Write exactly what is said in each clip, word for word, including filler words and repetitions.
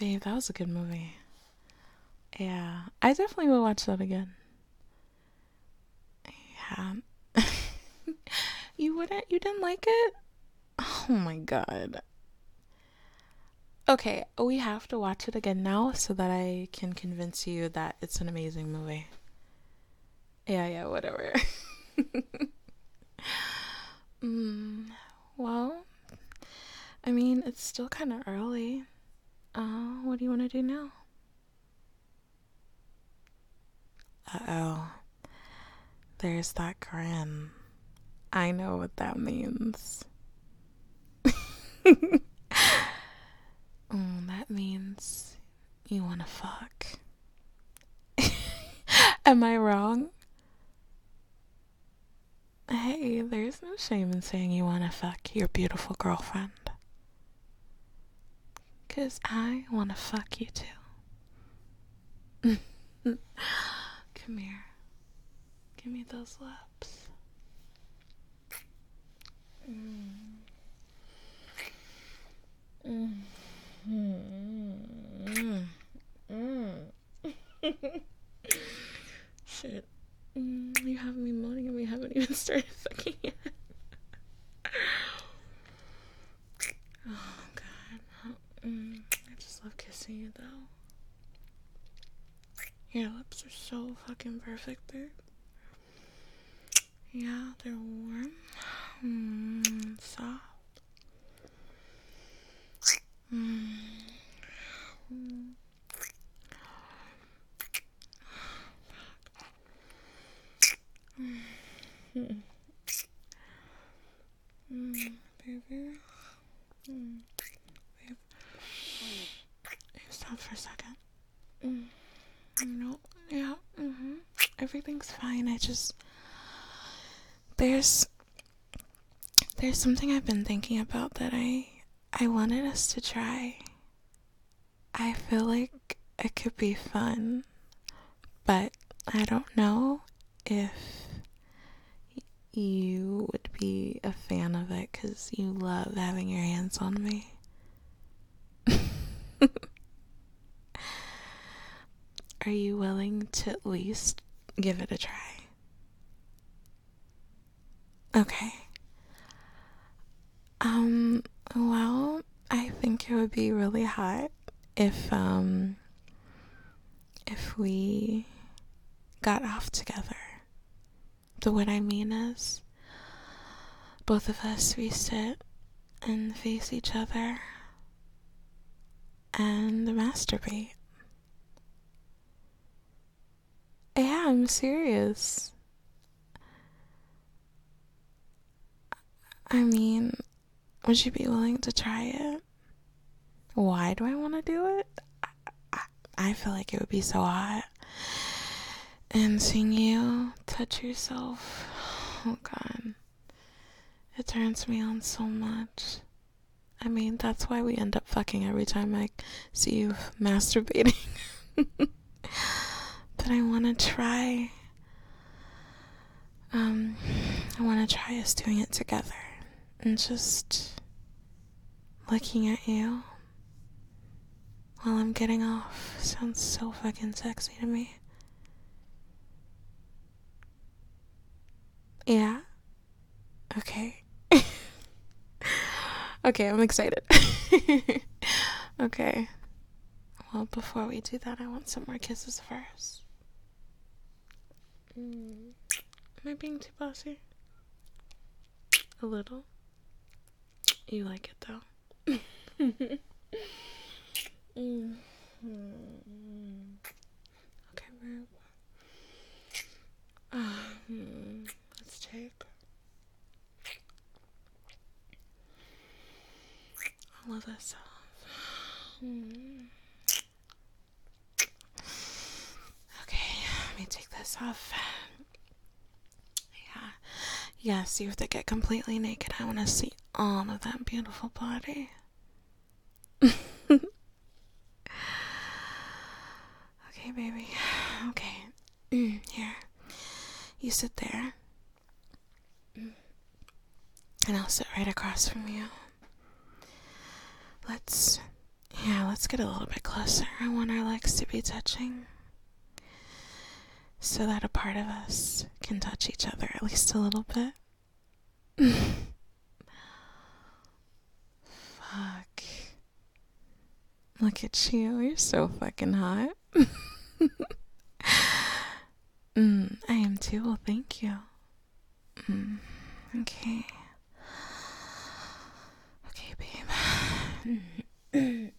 Babe, that was a good movie. Yeah, I definitely will watch that again. Yeah. You wouldn't? You didn't like it? Oh my god. Okay, we have to watch it again now so that I can convince you that it's an amazing movie. Yeah, yeah, whatever. mm, well, I mean, it's still kind of early. Uh, what do you want to do now? Uh-oh. There's that grin. I know what that means. mm, that means you want to fuck. Am I wrong? Hey, there's no shame in saying you want to fuck your beautiful girlfriend. Because I want to fuck you too. Come here. Give me those lips. Mm. Mm. Mm. Mm. Shit. Mm, you have me moaning and we haven't even started fucking yet. Oh, God. Mm, I just love kissing you, though. Your lips are so fucking perfect, babe. Yeah, they're warm. Mm, soft. Mm. Mm. Mm. Mm. Baby. Mm. Babe. Stop for a second. Mm. No. Yeah. Mm-hmm. Everything's fine. I just... There's... There's something I've been thinking about that I... I wanted us to try. I feel like it could be fun. But I don't know if you would be a fan of it because you love having your hands on me. Are you willing to at least give it a try? Okay. Um, well, I think it would be really hot if, um, if we got off together. So what I mean is, both of us, we sit and face each other and masturbate. Yeah, I'm serious. I mean, would you be willing to try it? Why do I want to do it? I, I, I feel like it would be so hot. And seeing you touch yourself, oh God, it turns me on so much. I mean, that's why we end up fucking every time I see you masturbating. But I want to try. Um, I want to try us doing it together. And just looking at you while I'm getting off sounds so fucking sexy to me. Yeah? Okay. Okay, I'm excited. Okay. Well, before we do that, I want some more kisses first. Mm. Am I being too bossy? A little. You like it though. mm. Mm. Okay, babe. Um, let's take all of this off. Mm. Okay, let me take this off. Yeah. Yes, you have to get completely naked. I want to see all of that beautiful body. Okay, baby. Okay. Mm, here. You sit there. Mm. And I'll sit right across from you. Let's, yeah, let's let's get a little bit closer. I want our legs to be touching so that a part of us can touch each other at least a little bit. Fuck. Look at you. You're so fucking hot. mm, I am too. Well, thank you. Mm, okay. Okay, babe.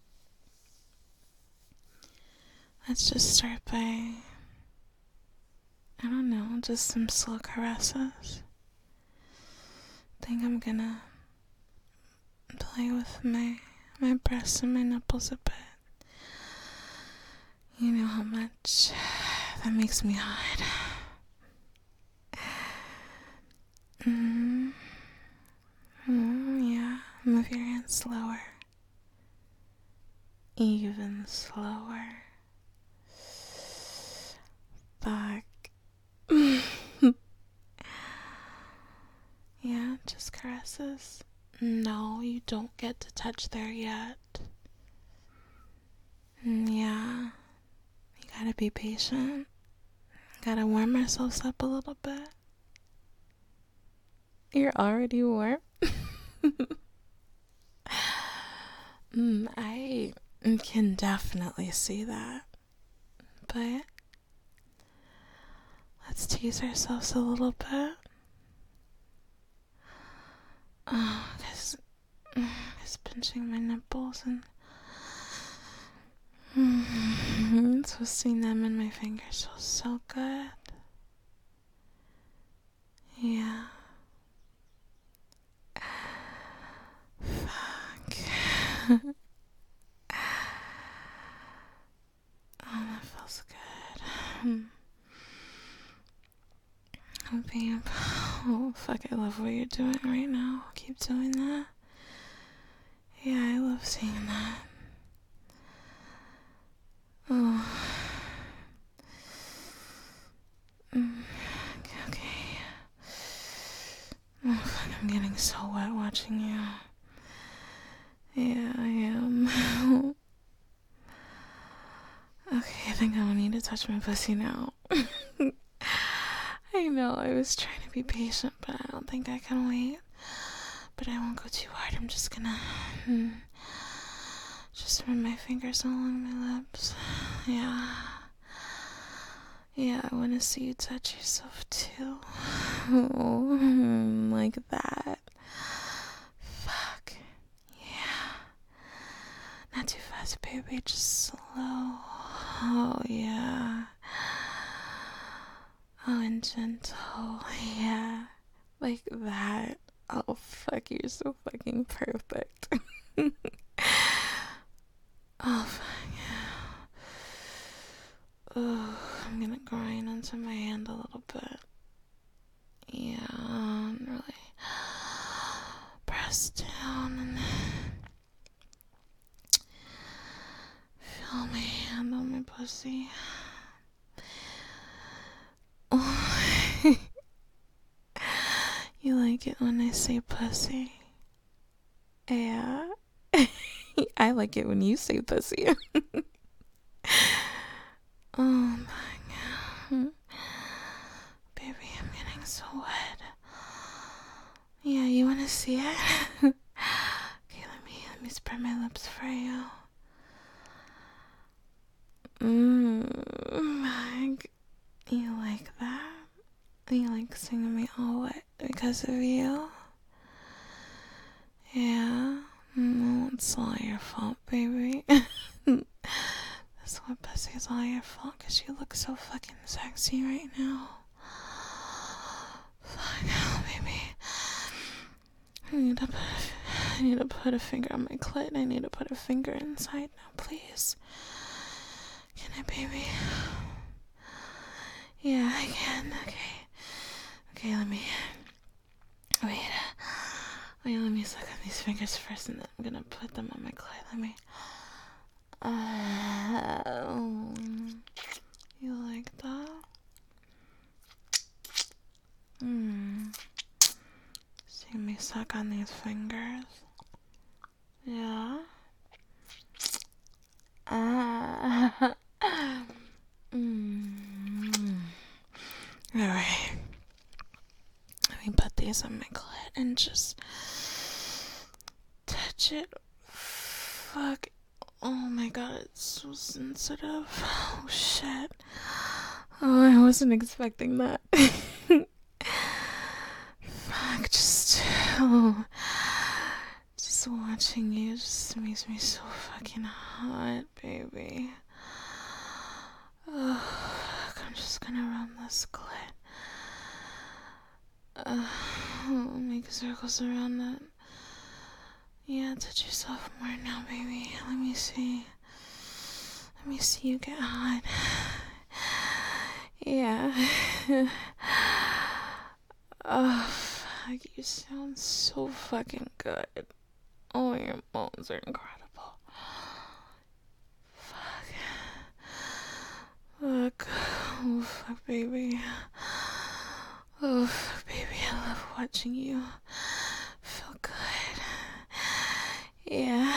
Let's just start by, I don't know, just some slow caresses. I think I'm gonna play with my my breasts and my nipples a bit. You know how much that makes me hot. Mm. Mm, yeah, move your hands slower. Even slower. Fuck. Yeah, just caresses. No, you don't get to touch there yet. Yeah, you gotta be patient. Gotta warm ourselves up a little bit. You're already warm? mm, I can definitely see that. But let's tease ourselves a little bit. Oh, cause, cause pinching my nipples and mm-hmm, twisting them in my fingers feels so good. Yeah. Fuck. Oh, that feels good. Oh, babe. Oh, fuck, I love what you're doing right now. Keep doing that. Yeah, I love seeing that. Oh. Mm. Okay, okay. Oh, fuck, I'm getting so wet watching you. Yeah, I am. Okay, I think I don't need to touch my pussy now. I know, I was trying to be patient, but I don't think I can wait. But I won't go too hard. I'm just gonna hmm, just run my fingers along my lips. Yeah. Yeah, I want to see you touch yourself too. Oh, like that. Fuck. Yeah. Not too fast, baby. Just slow. Oh, yeah. Oh, and gentle. Yeah. Like that. Oh, fuck. You're so fucking perfect. Oh, fuck. Oh, I'm gonna grind onto my hand a little bit. Yeah, and really press down and feel my hand on my pussy. Oh. You like it when I say pussy? Yeah. I like it when you say pussy. Oh my god. Baby, I'm getting so wet. Yeah, you wanna see it? Okay, let me let me spread my lips for you. Mmm, like, you like that? You like seeing me all wet because of you? Yeah? No, it's all your fault, baby. This wet pussy is all your fault because you look so fucking sexy right now. Fuck, oh, baby. I need to put a, I need to put a finger on my clit. I need to put a finger inside now, please. Can I, baby? Yeah, I can. Okay. Okay, let me. Wait. Wait, let me suck on these fingers first, and then I'm gonna put them on my clit. Let me. Uh, you like that? Hmm. See me suck on these fingers. Yeah. face on my clit and just touch it. Fuck. Oh my god, it's so sensitive. Oh shit. Oh, I wasn't expecting that. Fuck, just, oh, just watching you just makes me so fucking hot, baby. Oh, fuck, I'm just gonna run this clit. Uh, make circles around it. Yeah, touch yourself more now, baby. Let me see. Let me see you get hot. Yeah. Oh, fuck. You sound so fucking good. Oh, your moans are incredible. Fuck. Fuck. Oh, fuck, baby. Oh, fuck, baby. I love watching you feel good. Yeah.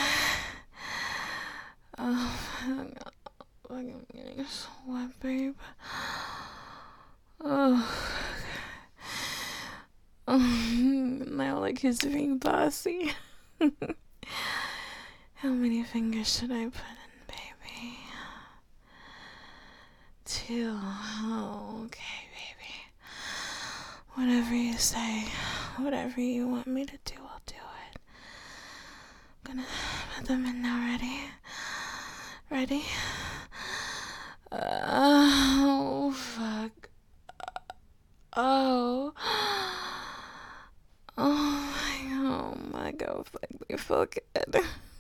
Oh, fuck. I'm getting so wet, babe. Oh. Oh, now like he's being bossy. How many fingers should I put in, baby? Two. Oh, okay, baby. Whatever you say, whatever you want me to do, I'll do it. I'm gonna put them in now. Ready? Ready? Uh, oh, fuck. Oh. Oh my, oh my god, fuck, they feel good. Yeah,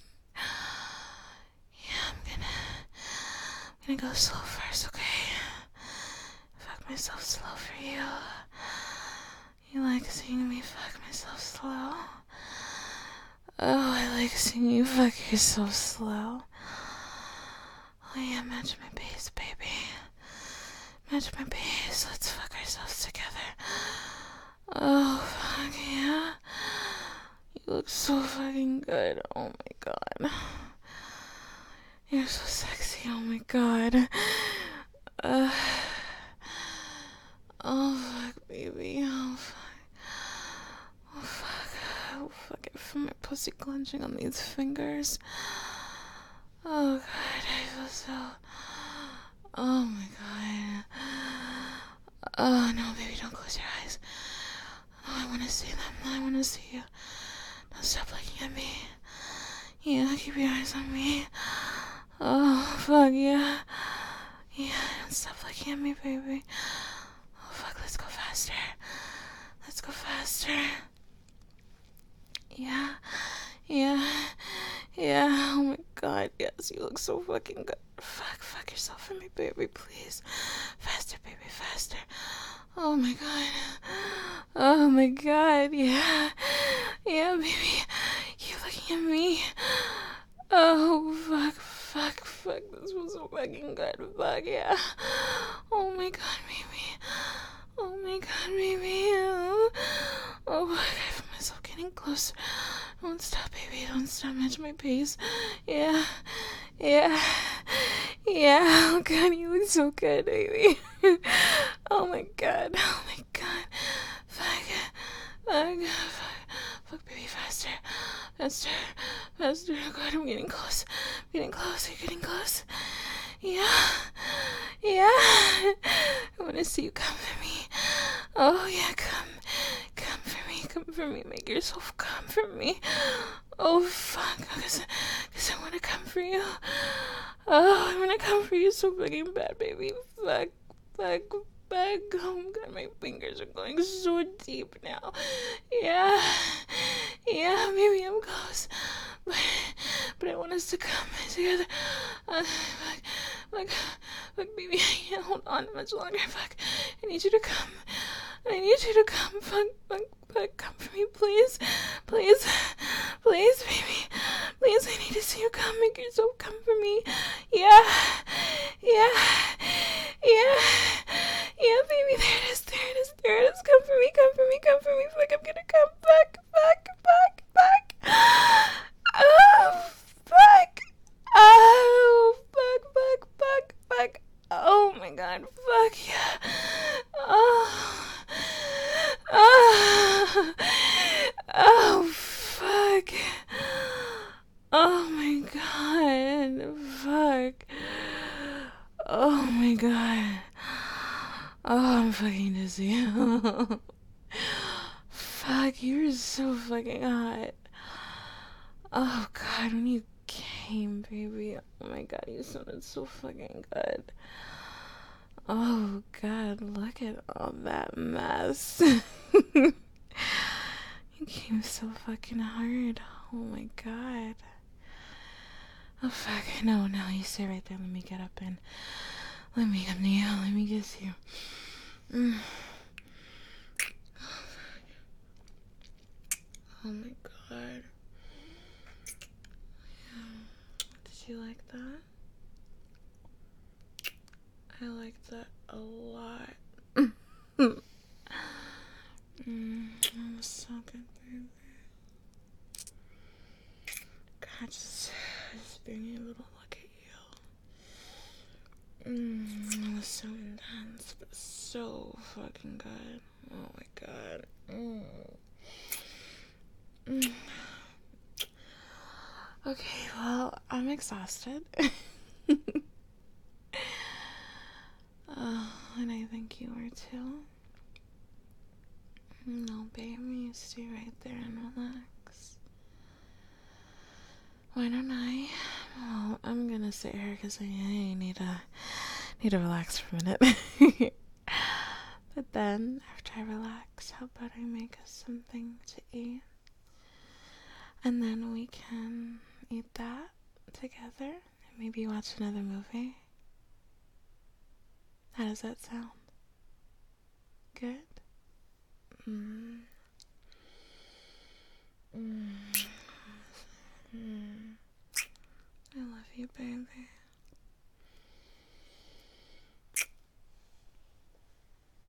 I'm gonna, I'm gonna go slow first, okay? Fuck myself slow for you. You like seeing me fuck myself slow? Oh, I like seeing you fuck yourself slow. Oh yeah, match my pace, baby. Match my pace, let's fuck ourselves together. Oh, fuck yeah. You look so fucking good. Oh my god. You're so sexy. Oh my god. Uh, oh, fuck, baby. Oh, fuck. Oh, fuck. Oh, fuck. I feel my pussy clenching on these fingers. Oh, god. I feel so... Oh, my god. Oh, no, baby. Don't close your eyes. Oh, I want to see them. I want to see you. Don't stop looking at me. Yeah, keep your eyes on me. Oh, fuck, yeah. Yeah, don't stop looking at me, baby. Oh, fuck, let's go faster. Let's go faster. Yeah, yeah, yeah. Oh my god, yes, you look so fucking good. Fuck, fuck yourself for me, baby, please. Faster, baby, faster. Oh my god. Oh my god, yeah. Yeah, baby. You're looking at me. Oh, fuck, fuck, fuck. This was so fucking good. Fuck, yeah. Oh my god, baby. Oh my god, baby. Oh, oh fuck, I feel myself getting closer. Don't stop, baby. Don't stop. Match my pace. Yeah. Yeah. Yeah. Oh god, you look so good, baby. Oh my god. Oh my god. Fuck. Fuck. Fuck. Fuck, baby, faster. Faster. Faster. Oh god, I'm getting close. I'm getting close. You're getting close. Yeah. Yeah. I want to see you come for me. Oh yeah, come. Come for me. Come for me. Make yourself come for me. Oh fuck. Because cause I want to come for you. Oh, I want to come for you so fucking bad, baby. Fuck. Fuck. Fuck. Oh god, my fingers are going so deep now. Yeah. Yeah, maybe I'm close. But, but I want us to come together. Uh, fuck. Fuck. Fuck, baby. I can't hold on much longer. Fuck. I need you to come. I need you to come. Fuck. Fuck. Fuck. Come for me, please. Please. Please, baby. Please, I need to see you come. Make yourself come for me. Yeah. Yeah. Yeah. Yeah, baby. There it is. There it is. There it is. Come for me. Come for me. Come for me. Fuck. I'm gonna come. Fuck. Fuck. Fuck. Fuck. Oh, fuck. Oh, fuck. Fuck. Fuck. Fuck. Oh my god. Fuck yeah. Oh. Oh. Oh my god. Fuck. Oh my god. Oh, I'm fucking dizzy. Fuck, you're so fucking hot. Oh god, when you came, baby. Oh my god, you sounded so fucking good. Oh god, look at all that mess. You came so fucking hard. Oh my god. Oh fuck, no, no, you stay right there. Let me get up and let me come to you. Let me kiss you. Mm. Oh my god. Did you like that? I like that a lot. Mm, that was so good, baby. God, just, just being able to look at you. Mm, it was so intense, but so fucking good. Oh my god. Mm. Mm. Okay, well, I'm exhausted. Oh, and I think you are too. No, baby, you stay right there and relax. Why don't I? Well, I'm gonna sit here because I, I need to need to relax for a minute. But then, after I relax, how about I make us something to eat? And then we can eat that together and maybe watch another movie. How does that sound? Good? Mm. Mm. Mm. I love you, baby.